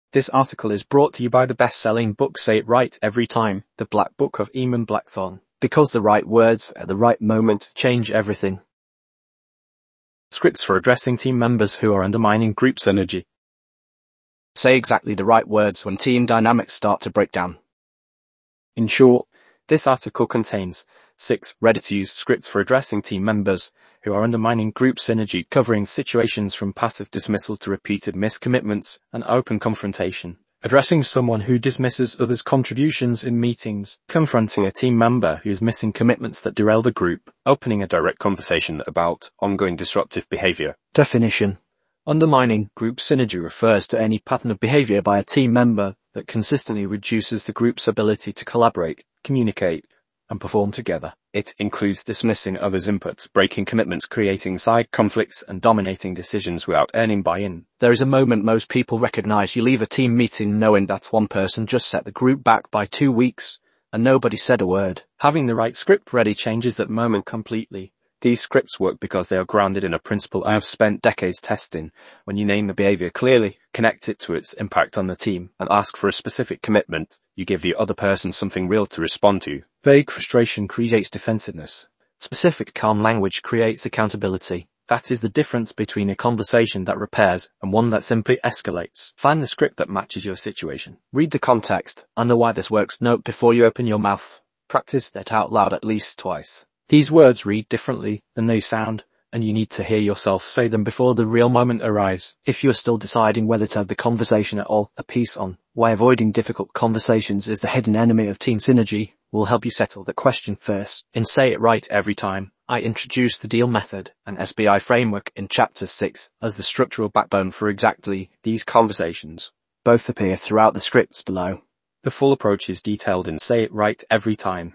This article is brought to you by the best-selling book Say It Right Every Time, The Black Book of Eamon Blackthorne. Because the right words at the right moment change everything. Scripts for addressing team members who are undermining group synergy. Say exactly the right words when team dynamics start to break down. In short, this article contains 6 ready-to-use scripts for addressing team members who are undermining group synergy, covering situations from passive dismissal to repeated miscommitments and open confrontation. Addressing someone who dismisses others' contributions in meetings, confronting a team member who is missing commitments that derail the group, opening a direct conversation about ongoing disruptive behavior. Definition. Undermining group synergy refers to any pattern of behavior by a team member that consistently reduces the group's ability to collaborate, communicate, and perform together. It includes dismissing others' inputs, breaking commitments, creating side conflicts, and dominating decisions without earning buy-in. There is a moment most people recognize. You leave a team meeting knowing that one person just set the group back by 2 weeks, and nobody said a word. Having the right script ready changes that moment completely. These scripts work because they are grounded in a principle I have spent decades testing. When you name the behavior clearly, connect it to its impact on the team, and ask for a specific commitment, you give the other person something real to respond to. Vague frustration creates defensiveness. Specific, calm language creates accountability. That is the difference between a conversation that repairs and one that simply escalates. Find the script that matches your situation. Read the context and know why this works. Note before you open your mouth. Practice that out loud at least twice. These words read differently than they sound, and you need to hear yourself say them before the real moment arrives. If you are still deciding whether to have the conversation at all, a piece on why avoiding difficult conversations is the hidden enemy of team synergy will help you settle the question first. In Say It Right Every Time, I introduce the DEAL method and SBI framework in Chapter 6 as the structural backbone for exactly these conversations. Both appear throughout the scripts below. The full approach is detailed in Say It Right Every Time.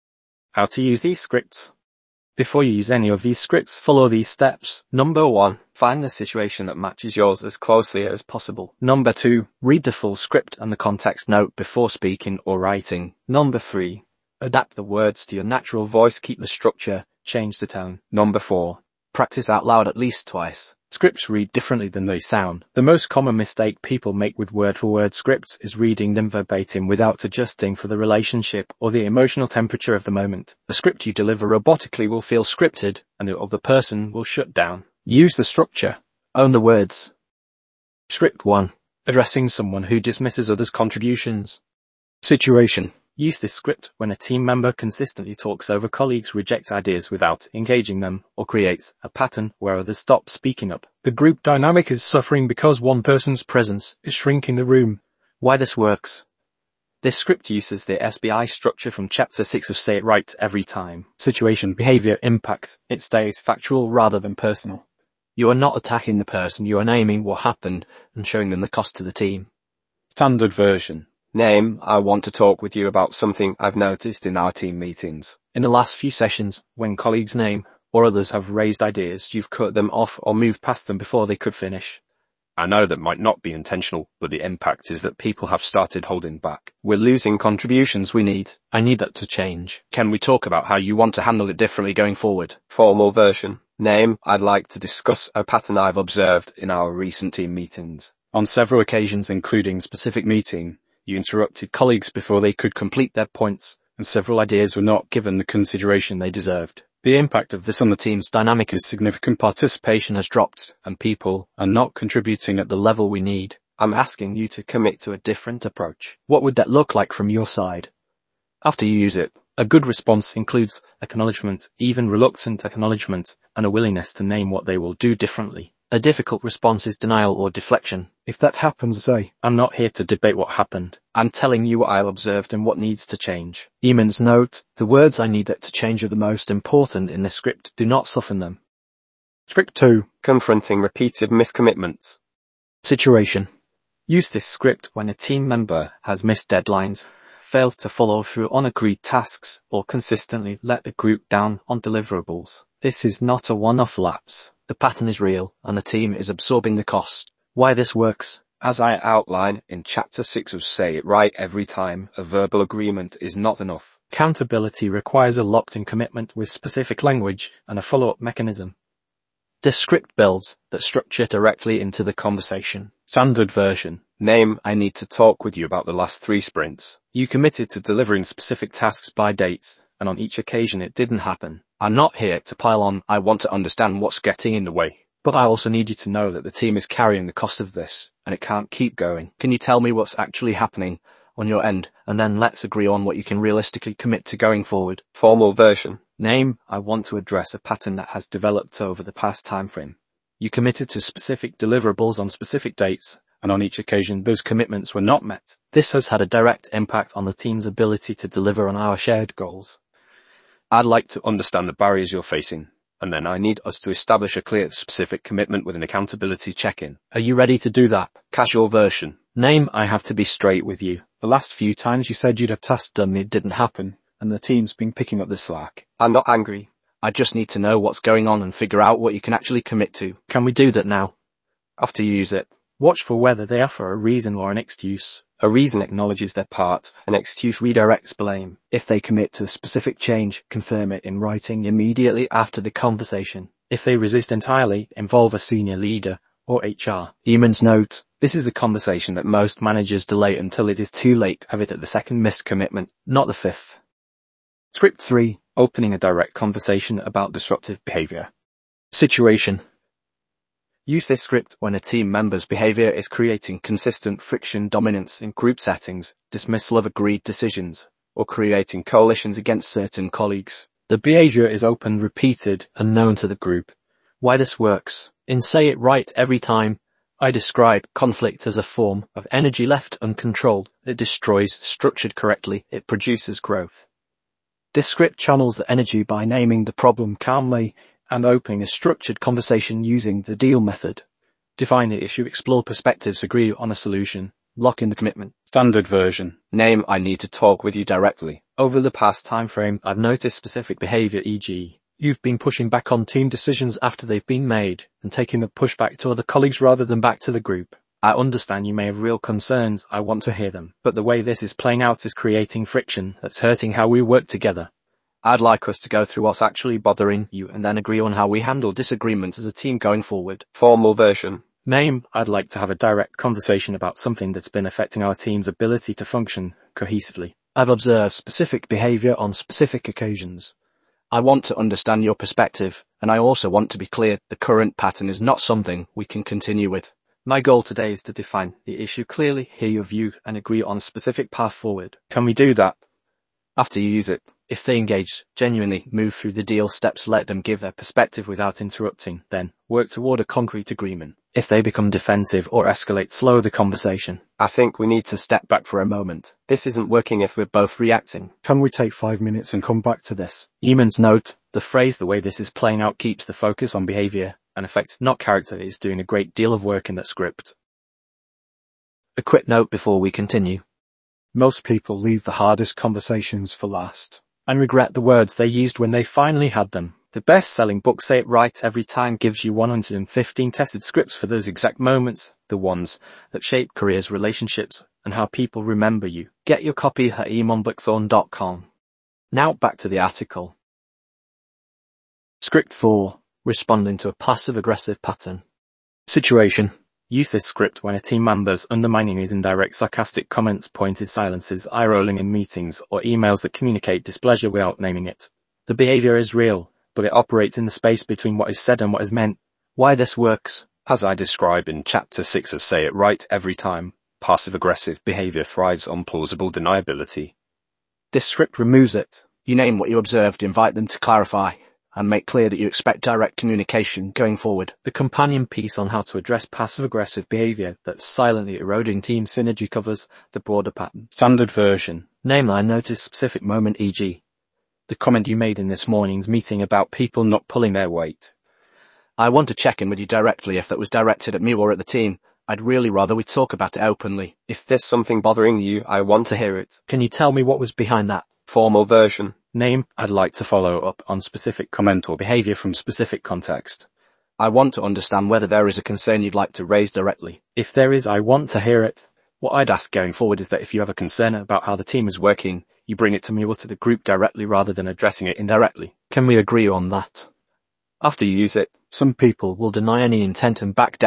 How to use these scripts. Before you use any of these scripts, follow these steps. Number 1, find the situation that matches yours as closely as possible. Number 2, read the full script and the context note before speaking or writing. Number 3, adapt the words to your natural voice, keep the structure, change the tone. Number 4, practice out loud at least twice. Scripts read differently than they sound. The most common mistake people make with word-for-word scripts is reading them verbatim without adjusting for the relationship or the emotional temperature of the moment. The script you deliver robotically will feel scripted, and the other person will shut down. Use the structure. Own the words. Script 1. Addressing someone who dismisses others' contributions. Situation. Use this script when a team member consistently talks over colleagues, rejects ideas without engaging them, or creates a pattern where others stop speaking up. The group dynamic is suffering because one person's presence is shrinking the room. Why this works. This script uses the SBI structure from Chapter 6 of Say It Right Every Time. Situation, behavior, impact. It stays factual rather than personal. You are not attacking the person, you are naming what happened and showing them the cost to the team. Standard version. Name, I want to talk with you about something I've noticed in our team meetings. In the last few sessions, when colleagues name or others have raised ideas, you've cut them off or moved past them before they could finish. I know that might not be intentional, but the impact is that people have started holding back. We're losing contributions we need. I need that to change. Can we talk about how you want to handle it differently going forward? Formal version. Name, I'd like to discuss a pattern I've observed in our recent team meetings. On several occasions, including specific meeting, you interrupted colleagues before they could complete their points, and several ideas were not given the consideration they deserved. The impact of this on the team's dynamic is significant. Participation has dropped, and people are not contributing at the level we need. I'm asking you to commit to a different approach. What would that look like from your side? After you use it, a good response includes acknowledgement, even reluctant acknowledgement, and a willingness to name what they will do differently. A difficult response is denial or deflection. If that happens, say, I'm not here to debate what happened. I'm telling you what I observed and what needs to change. Eamon's note, the words I need that to change are the most important in the script. Do not soften them. Script 2. Confronting repeated miscommitments. Situation. Use this script when a team member has missed deadlines, failed to follow through on agreed tasks, or consistently let the group down on deliverables. This is not a one-off lapse. The pattern is real, and the team is absorbing the cost. Why this works? As I outline in Chapter 6 of Say It Right Every Time, a verbal agreement is not enough. Accountability requires a locked-in commitment with specific language and a follow-up mechanism. This script builds that structure directly into the conversation. Standard version. Name, I need to talk with you about the last 3 sprints. You committed to delivering specific tasks by dates, and on each occasion it didn't happen. I'm not here to pile on, I want to understand what's getting in the way. But I also need you to know that the team is carrying the cost of this, and it can't keep going. Can you tell me what's actually happening on your end, and then let's agree on what you can realistically commit to going forward? Formal version. Name, I want to address a pattern that has developed over the past time frame. You committed to specific deliverables on specific dates, and on each occasion those commitments were not met. This has had a direct impact on the team's ability to deliver on our shared goals. I'd like to understand the barriers you're facing, and then I need us to establish a clear, specific commitment with an accountability check-in. Are you ready to do that? Casual version. Name, I have to be straight with you. The last few times you said you'd have tasks done, it didn't happen, and the team's been picking up the slack. I'm not angry. I just need to know what's going on and figure out what you can actually commit to. Can we do that now? After you use it. Watch for whether they offer a reason or an excuse. A reason acknowledges their part. An excuse redirects blame. If they commit to a specific change, confirm it in writing immediately after the conversation. If they resist entirely, involve a senior leader or HR. Eamon's note. This is the conversation that most managers delay until it is too late. Have it at the second missed commitment, not the 5th. Script 3. Opening a direct conversation about disruptive behavior. Situation. Use this script when a team member's behavior is creating consistent friction, dominance in group settings, dismissal of agreed decisions, or creating coalitions against certain colleagues. The behavior is open, repeated, and known to the group. Why this works. In Say It Right Every Time, I describe conflict as a form of energy left uncontrolled. It destroys. Structured correctly, it produces growth. This script channels the energy by naming the problem calmly and opening a structured conversation using the deal method. Define the issue, explore perspectives, agree on a solution, lock in the commitment. Standard version. Name, I need to talk with you directly. Over the past time frame, I've noticed specific behavior, e.g., you've been pushing back on team decisions after they've been made and taking the pushback to other colleagues rather than back to the group. I understand you may have real concerns, I want to hear them, but the way this is playing out is creating friction that's hurting how we work together. I'd like us to go through what's actually bothering you and then agree on how we handle disagreements as a team going forward. Formal version. Name, I'd like to have a direct conversation about something that's been affecting our team's ability to function cohesively. I've observed specific behavior on specific occasions. I want to understand your perspective, and I also want to be clear the current pattern is not something we can continue with. My goal today is to define the issue clearly, hear your view, and agree on a specific path forward. Can we do that? After you use it. If they engage, genuinely move through the deal steps, let them give their perspective without interrupting, then work toward a concrete agreement. If they become defensive or escalate, slow the conversation. I think we need to step back for a moment. This isn't working if we're both reacting. Can we take 5 minutes and come back to this? Eamon's note, the phrase the way this is playing out keeps the focus on behavior and effect, not character, is doing a great deal of work in that script. A quick note before we continue. Most people leave the hardest conversations for last and regret the words they used when they finally had them. The best-selling book Say It Right Every Time gives you 115 tested scripts for those exact moments, the ones that shape careers, relationships, and how people remember you. Get your copy at eamonblackthorn.com. Now back to the article. Script 4. Responding to a passive-aggressive pattern. Situation. Use this script when a team member's undermining is indirect, sarcastic comments, pointed silences, eye-rolling in meetings, or emails that communicate displeasure without naming it. The behavior is real, but it operates in the space between what is said and what is meant. Why this works? As I describe in Chapter 6 of Say It Right Every Time, passive-aggressive behavior thrives on plausible deniability. This script removes it. You name what you observed, invite them to clarify, and make clear that you expect direct communication going forward. The companion piece on how to address passive-aggressive behavior that's silently eroding team synergy covers the broader pattern. Standard version. Name, I noticed specific moment, e.g. the comment you made in this morning's meeting about people not pulling their weight. I want to check in with you directly if that was directed at me or at the team. I'd really rather we talk about it openly. If there's something bothering you, I want to hear it. Can you tell me what was behind that? Formal version. Name, I'd like to follow up on specific comment or behavior from specific context. I want to understand whether there is a concern you'd like to raise directly. If there is, I want to hear it. What I'd ask going forward is that if you have a concern about how the team is working, you bring it to me or to the group directly rather than addressing it indirectly. Can we agree on that? After you use it. Some people will deny any intent and back down,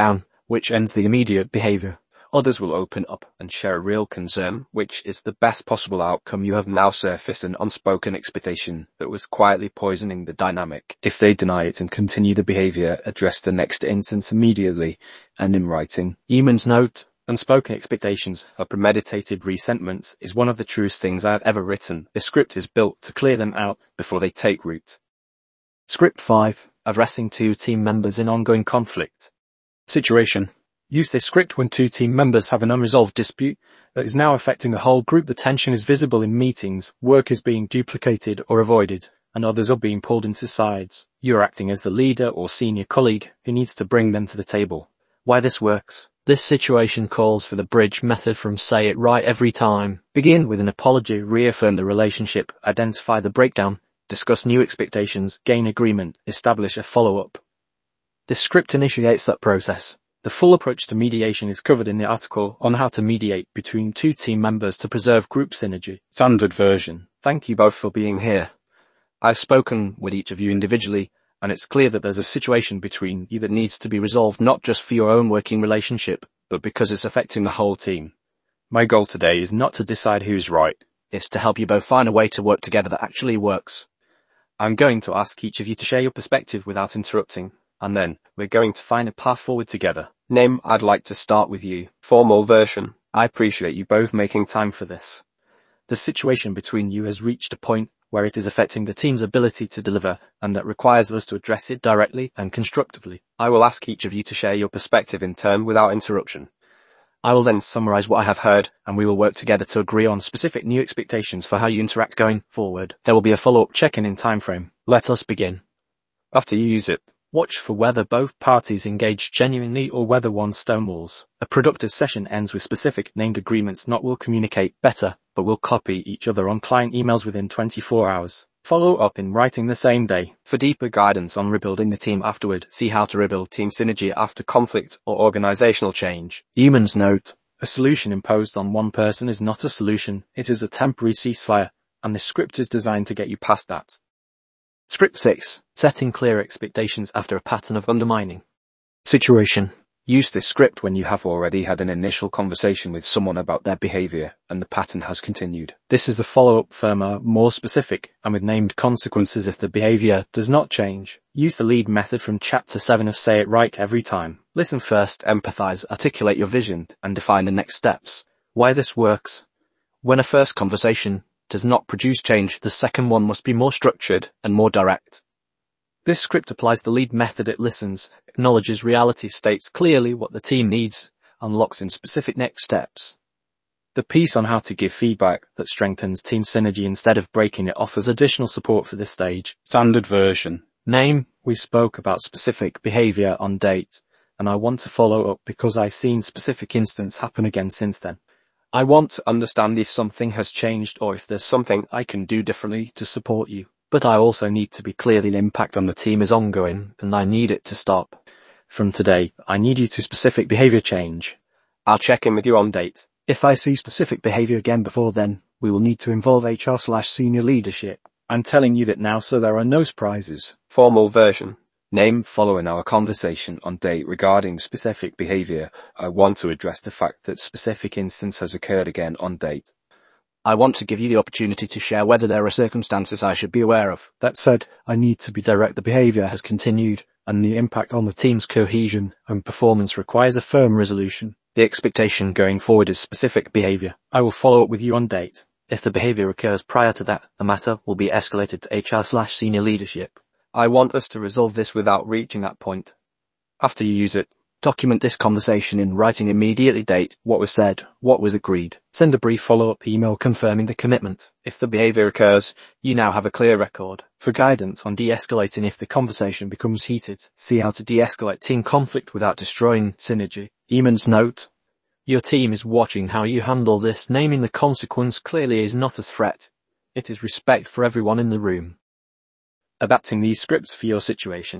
which ends the immediate behavior. Others will open up and share a real concern, which is the best possible outcome. You have now surfaced an unspoken expectation that was quietly poisoning the dynamic. If they deny it and continue the behavior, address the next instance immediately and in writing. Eamon's note: unspoken expectations or premeditated resentments is one of the truest things I have ever written. This script is built to clear them out before they take root. Script 5. Addressing two team members in ongoing conflict. Situation. Use this script when two team members have an unresolved dispute that is now affecting the whole group. The tension is visible in meetings, work is being duplicated or avoided, and others are being pulled into sides. You are acting as the leader or senior colleague who needs to bring them to the table. Why this works? This situation calls for the bridge method from Say It Right every time. Begin with an apology, reaffirm the relationship, identify the breakdown, discuss new expectations, gain agreement, establish a follow-up. This script initiates that process. The full approach to mediation is covered in the article on how to mediate between two team members to preserve group synergy. Standard version. Thank you both for being here. I've spoken with each of you individually, and it's clear that there's a situation between you that needs to be resolved not just for your own working relationship, but because it's affecting the whole team. My goal today is not to decide who's right. It's to help you both find a way to work together that actually works. I'm going to ask each of you to share your perspective without interrupting, and then we're going to find a path forward together. Name, I'd like to start with you. Formal version. I appreciate you both making time for this. The situation between you has reached a point where it is affecting the team's ability to deliver, and that requires us to address it directly and constructively. I will ask each of you to share your perspective in turn without interruption. I will then summarize what I have heard, and we will work together to agree on specific new expectations for how you interact going forward. There will be a follow-up check-in in time frame. Let us begin. After you use it, watch for whether both parties engage genuinely or whether one stonewalls. A productive session ends with specific named agreements. Not will communicate better, but will copy each other on client emails within 24 hours. Follow up in writing the same day. For deeper guidance on rebuilding the team afterward, see how to rebuild team synergy after conflict or organizational change. Eamon's note: a solution imposed on one person is not a solution, it is a temporary ceasefire, and this script is designed to get you past that. Script 6. Setting clear expectations after a pattern of undermining. Situation. Use this script when you have already had an initial conversation with someone about their behavior and the pattern has continued. This is the follow-up firmer, more specific, and with named consequences if the behavior does not change. Use the lead method from Chapter 7 of Say It Right every time. Listen first, empathize, articulate your vision, and define the next steps. Why this works? When a first conversation does not produce change, the second one must be more structured and more direct. This script applies the lead method. It listens, acknowledges reality, states clearly what the team needs, and locks in specific next steps. The piece on how to give feedback that strengthens team synergy instead of breaking it offers additional support for this stage. Standard version. Name: we spoke about specific behavior on date, and I want to follow up because I've seen specific instances happen again since then. I want to understand if something has changed or if there's something I can do differently to support you. But I also need to be clear the impact on the team is ongoing, and I need it to stop. From today, I need you to specific behavior change. I'll check in with you on date. If I see specific behavior again before then, we will need to involve HR/senior leadership. I'm telling you that now so there are no surprises. Formal version. Name: following our conversation on date regarding specific behavior, I want to address the fact that specific instance has occurred again on date. I want to give you the opportunity to share whether there are circumstances I should be aware of. That said, I need to be direct. The behavior has continued, and the impact on the team's cohesion and performance requires a firm resolution. The expectation going forward is specific behavior. I will follow up with you on date. If the behavior occurs prior to that, the matter will be escalated to HR/senior leadership. I want us to resolve this without reaching that point. After you use it, document this conversation in writing immediately. Date, what was said, what was agreed. Send a brief follow-up email confirming the commitment. If the behavior occurs, you now have a clear record. For guidance on de-escalating if the conversation becomes heated, see how to de-escalate team conflict without destroying synergy. Eamon's note: your team is watching how you handle this. Naming the consequence clearly is not a threat. It is respect for everyone in the room. Adapting these scripts for your situation.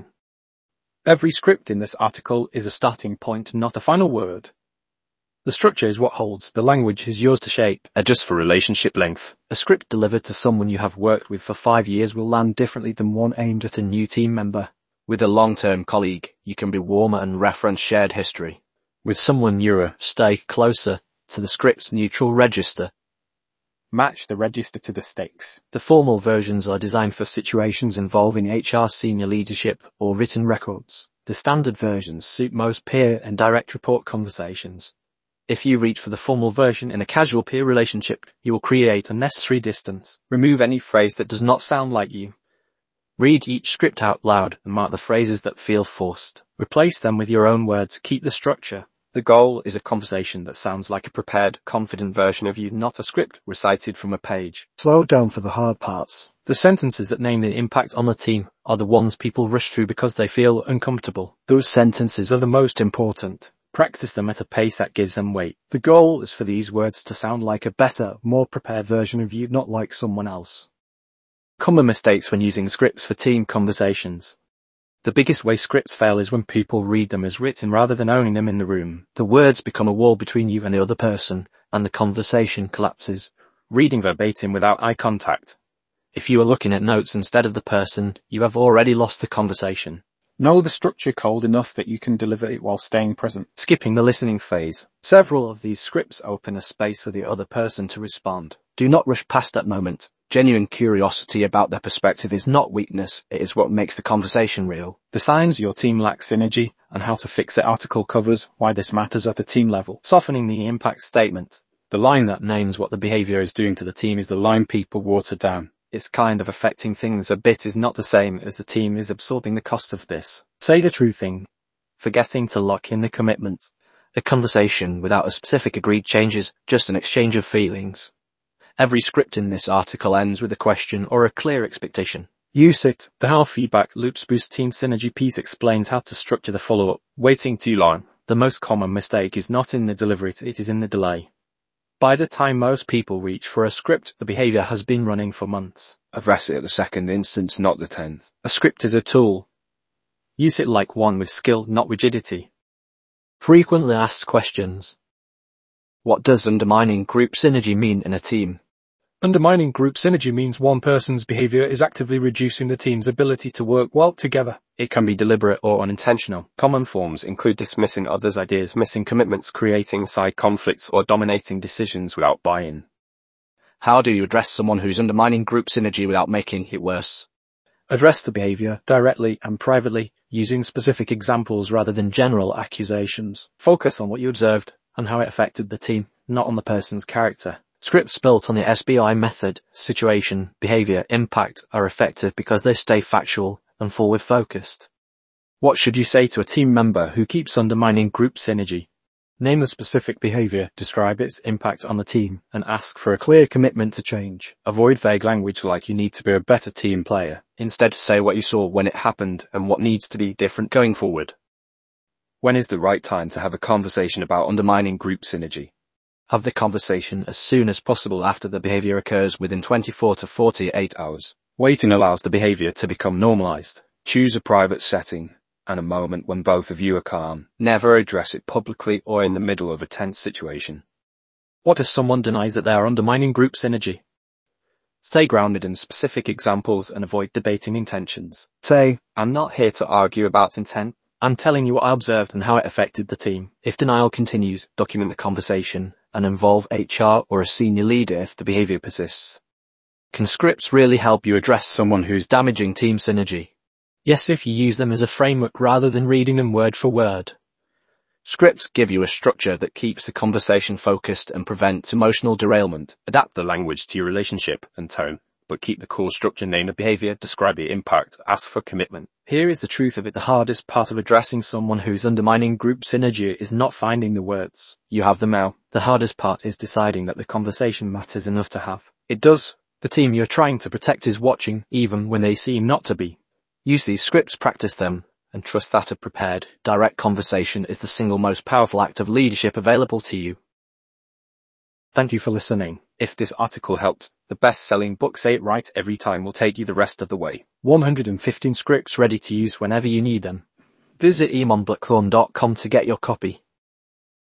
Every script in this article is a starting point, not a final word. The structure is what holds, the language is yours to shape. Adjust for relationship length. A script delivered to someone you have worked with for 5 years will land differently than one aimed at a new team member. With a long-term colleague, you can be warmer and reference shared history. With someone nearer, stay closer to the script's neutral register. Match the register to the stakes. The formal versions are designed for situations involving HR senior leadership or written records. The standard versions suit most peer and direct report conversations. If you reach for the formal version in a casual peer relationship, you will create unnecessary distance. Remove any phrase that does not sound like you. Read each script out loud and mark the phrases that feel forced. Replace them with your own words. Keep the structure. The goal is a conversation that sounds like a prepared, confident version of you, not a script recited from a page. Slow down for the hard parts. The sentences that name the impact on the team are the ones people rush through because they feel uncomfortable. Those sentences are the most important. Practice them at a pace that gives them weight. The goal is for these words to sound like a better, more prepared version of you, not like someone else. Common mistakes when using scripts for team conversations. The biggest way scripts fail is when people read them as written rather than owning them in the room. The words become a wall between you and the other person, and the conversation collapses. Reading verbatim without eye contact. If you are looking at notes instead of the person, you have already lost the conversation. Know the structure cold enough that you can deliver it while staying present. Skipping the listening phase. Several of these scripts open a space for the other person to respond. Do not rush past that moment. Genuine curiosity about their perspective is not weakness, it is what makes the conversation real. The signs your team lacks synergy and how to fix it article covers why this matters at the team level. Softening the impact statement. The line that names what the behavior is doing to the team is the line people water down. It's kind of affecting things a bit is not the same as the team is absorbing the cost of this. Say the true thing. Forgetting to lock in the commitment. A conversation without a specific agreed change is just an exchange of feelings. Every script in this article ends with a question or a clear expectation. Use it. The How Feedback Loops Boost Team Synergy piece explains how to structure the follow-up. Waiting too long. The most common mistake is not in the delivery, it is in the delay. By the time most people reach for a script, the behavior has been running for months. Address it at the second instance, not the 10th. A script is a tool. Use it like one with skill, not rigidity. Frequently asked questions. What does undermining group synergy mean in a team? Undermining group synergy means one person's behavior is actively reducing the team's ability to work well together. It can be deliberate or unintentional. Common forms include dismissing others' ideas, missing commitments, creating side conflicts, or dominating decisions without buy-in. How do you address someone who's undermining group synergy without making it worse? Address the behavior directly and privately, using specific examples rather than general accusations. Focus on what you observed and how it affected the team, not on the person's character. Scripts built on the SBI method, situation, behavior, impact are effective because they stay factual and forward-focused. What should you say to a team member who keeps undermining group synergy? Name the specific behavior, describe its impact on the team, and ask for a clear commitment to change. Avoid vague language like you need to be a better team player. Instead, say what you saw when it happened and what needs to be different going forward. When is the right time to have a conversation about undermining group synergy? Have the conversation as soon as possible after the behavior occurs within 24 to 48 hours. Waiting allows the behavior to become normalized. Choose a private setting and a moment when both of you are calm. Never address it publicly or in the middle of a tense situation. What if someone denies that they are undermining group synergy? Stay grounded in specific examples and avoid debating intentions. Say, I'm not here to argue about intent. I'm telling you what I observed and how it affected the team. If denial continues, document the conversation and involve HR or a senior leader if the behavior persists. Can scripts really help you address someone who's damaging team synergy? Yes, if you use them as a framework rather than reading them word for word. Scripts give you a structure that keeps the conversation focused and prevents emotional derailment. Adapt the language to your relationship and tone, but keep the core structure, name the behavior, describe the impact, ask for commitment. Here is the truth of it. The hardest part of addressing someone who's undermining group synergy is not finding the words. You have them now. The hardest part is deciding that the conversation matters enough to have. It does. The team you're trying to protect is watching, even when they seem not to be. Use these scripts, practice them, and trust that a prepared, direct conversation is the single most powerful act of leadership available to you. Thank you for listening. If this article helped, the best-selling book Say It Right Every Time will take you the rest of the way. 115 scripts ready to use whenever you need them. Visit eamonblackthorn.com to get your copy.